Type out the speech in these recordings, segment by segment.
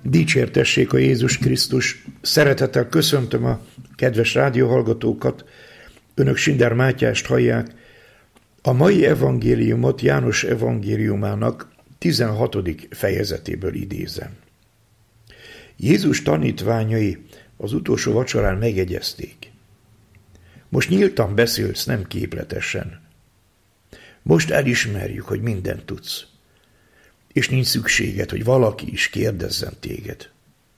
Dicsértessék a Jézus Krisztus! Szeretettel köszöntöm a kedves rádióhallgatókat. Önök Sinder Mátyást hallják. A mai evangéliumot János evangéliumának 16. fejezetéből idézem. Jézus tanítványai az utolsó vacsorán megegyezték. Most nyíltan beszélsz, nem képletesen. Most elismerjük, hogy mindent tudsz. És nincs szükséged, hogy valaki is kérdezzen téged.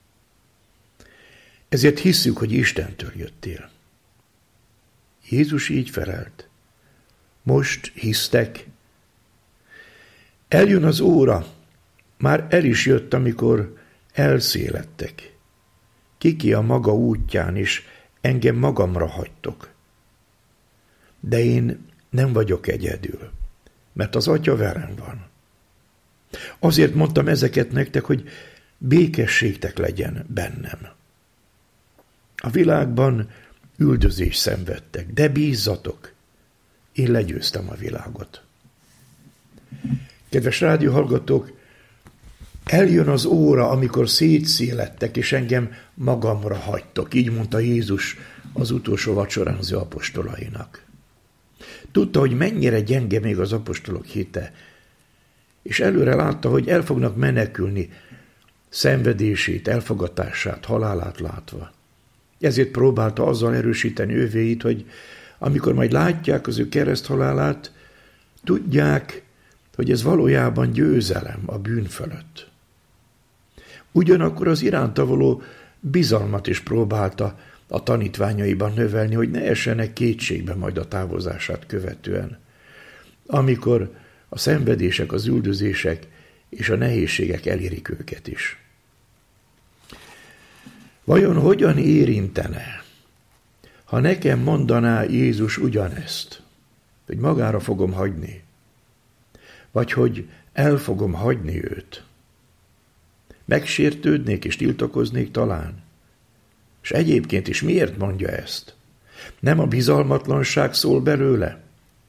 Ezért hisszük, hogy Istentől jöttél. Jézus így felelt. Most hisztek? Eljön az óra, már el is jött, amikor elszéledtek. Kiki a maga útján, és engem magamra hagytok. De én nem vagyok egyedül, mert az Atya velem van. Azért mondtam ezeket nektek, hogy békességtek legyen bennem. A világban üldözést szenvedtek, de bízzatok, én legyőztem a világot. Kedves rádióhallgatók, eljön az óra, amikor szétszéledtek, és engem magamra hagytok, így mondta Jézus az utolsó vacsorán az apostolainak. Tudta, hogy mennyire gyenge még az apostolok hite, és előre látta, hogy el fognak menekülni szenvedését, elfogatását, halálát látva. Ezért próbálta azzal erősíteni övéit, hogy amikor majd látják az ő kereszthalálát, tudják, hogy ez valójában győzelem a bűn fölött. Ugyanakkor az iránta való bizalmat is próbálta a tanítványaiban növelni, hogy ne essenek kétségbe majd a távozását követően, amikor a szenvedések, az üldözések és a nehézségek elérik őket is. Vajon hogyan érintene, ha nekem mondaná Jézus ugyanezt, hogy magára fogom hagyni, vagy hogy el fogom hagyni őt? Megsértődnék és tiltakoznék talán. És egyébként is miért mondja ezt? Nem a bizalmatlanság szól belőle?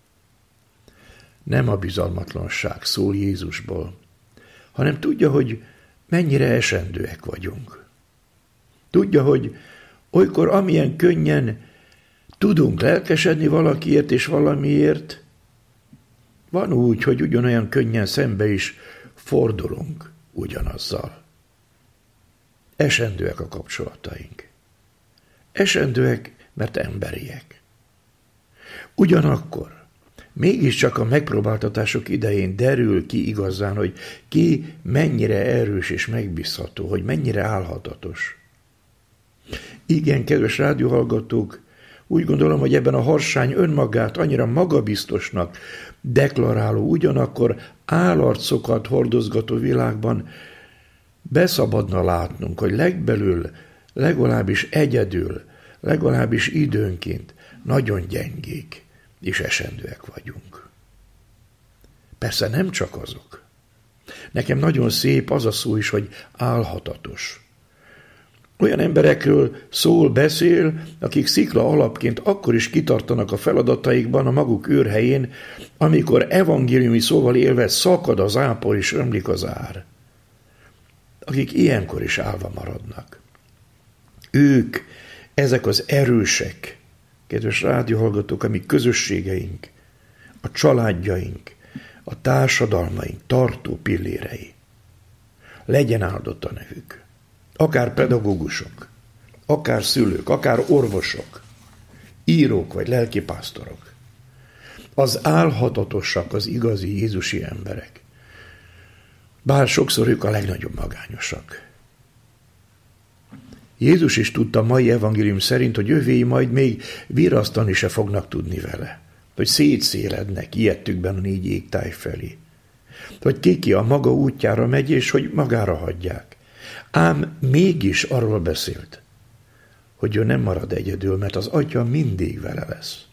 Nem a bizalmatlanság szól Jézusból, hanem tudja, hogy mennyire esendőek vagyunk. Tudja, hogy olykor amilyen könnyen tudunk lelkesedni valakiért és valamiért, van úgy, hogy ugyanolyan könnyen szembe is fordulunk ugyanazzal. Esendőek a kapcsolataink. Esendőek, mert emberiek. Ugyanakkor mégiscsak a megpróbáltatások idején derül ki igazán, hogy ki mennyire erős és megbízható, hogy mennyire álhatatos. Igen, kedves rádióhallgatók, úgy gondolom, hogy ebben a harsány önmagát annyira magabiztosnak deklaráló, ugyanakkor állarcokat hordozgató világban beszabadna látnunk, hogy legbelül, legalábbis egyedül, legalábbis időnként nagyon gyengék és esendőek vagyunk. Persze nem csak azok. Nekem nagyon szép az a szó is, hogy álhatatos. Olyan emberekről beszél, akik szikla alapként akkor is kitartanak a feladataikban a maguk őrhelyén, amikor evangéliumi szóval élve szakad az ápor és ömlik az ár. Akik ilyenkor is állva maradnak. Ők, ezek az erősek, kedves rádióhallgatók, a mi közösségeink, a családjaink, a társadalmaink tartó pillérei. Legyen áldott a nevük. Akár pedagógusok, akár szülők, akár orvosok, írók vagy lelkipásztorok. Az álhatatosak az igazi jézusi emberek. Bár sokszor ők a legnagyobb magányosak. Jézus is tudta mai evangélium szerint, hogy övéi majd még virasztani se fognak tudni vele, hogy szétszélednek ijedtükben a 4 égtáj felé, hogy Kiki a maga útjára megy, és hogy magára hagyják. Ám mégis arról beszélt, hogy ő nem marad egyedül, mert az Atya mindig vele lesz.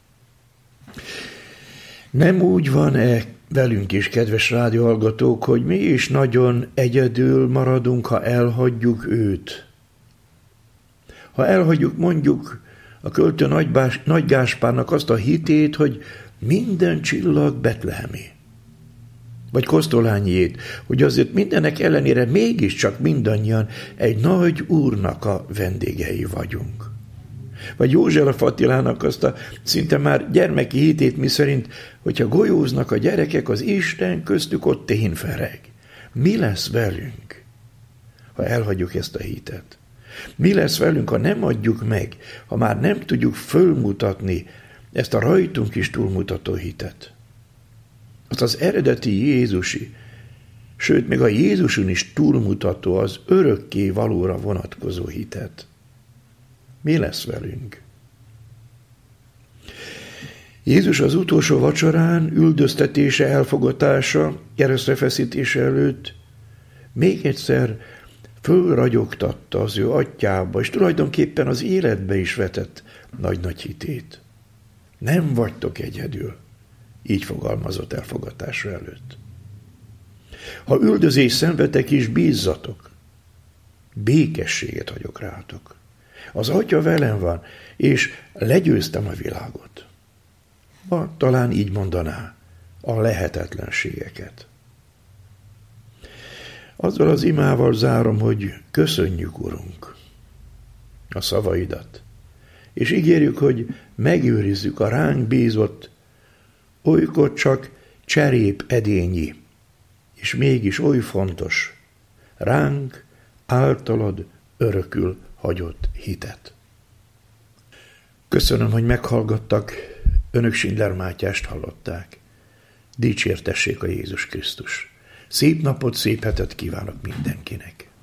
Nem úgy van-e velünk is, kedves rádióhallgatók, hogy mi is nagyon egyedül maradunk, ha elhagyjuk őt? Ha elhagyjuk mondjuk a költő Nagy Gáspárnak azt a hitét, hogy minden csillag betlehemi. vagy Kosztolányiét, hogy azért mindenek ellenére mégiscsak mindannyian egy nagy úrnak a vendégei vagyunk. Vagy József Attilának azt a szinte már gyermeki hitét, miszerint, hogyha golyóznak a gyerekek, az Isten köztük ott ténfereg. Mi lesz velünk, ha elhagyjuk ezt a hitet? Mi lesz velünk, ha nem adjuk meg, ha már nem tudjuk fölmutatni ezt a rajtunk is túlmutató hitet? Azt az eredeti Jézusi, sőt, még a Jézuson is túlmutató, az örökké valóra vonatkozó hitet. Mi lesz velünk? Jézus az utolsó vacsorán, üldöztetése, elfogatása, keresztrefeszítése előtt még egyszer fölragyogtatta az ő atyába, és tulajdonképpen az életbe is vetett nagy-nagy hitét. Nem vagytok egyedül, így fogalmazott elfogatása előtt. Ha üldözés szenvedtek is, bízzatok, békességet hagyok rátok. Az Atya velem van, és legyőztem a világot. Talán így mondaná, a lehetetlenségeket. Azzal az imával zárom, hogy köszönjük, Urunk, a szavaidat, és ígérjük, hogy megőrizzük a ránk bízott, olykor csak cserép edényi, és mégis oly fontos, ránk általad örökül hagyott hitet. Köszönöm, hogy meghallgattak, önök Schindler Mátyást hallották. Dicsértessék a Jézus Krisztus. Szép napot, szép hetet kívánok mindenkinek.